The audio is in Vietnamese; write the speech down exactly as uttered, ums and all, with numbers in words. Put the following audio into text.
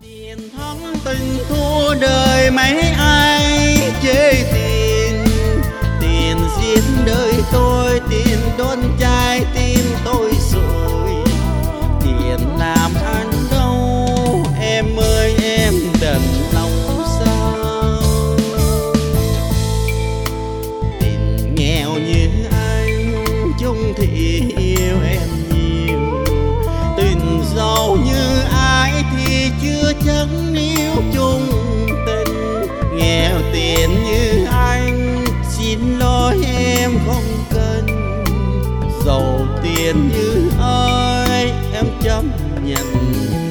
Tiền thắng tình thua đời mấy ai chê tiền. Tiền giết đời tôi, tiền đốt trái tim tôi rồi. Tiền làm ăn đâu em ơi em đần lòng sao. Tiền nghèo như anh chung thì yêu em nhiều. Tình giàu như ai thì chưa chắc níu chung tình. Nghèo tiền như anh xin lỗi em không cần. Giàu tiền như ai em chấp nhận.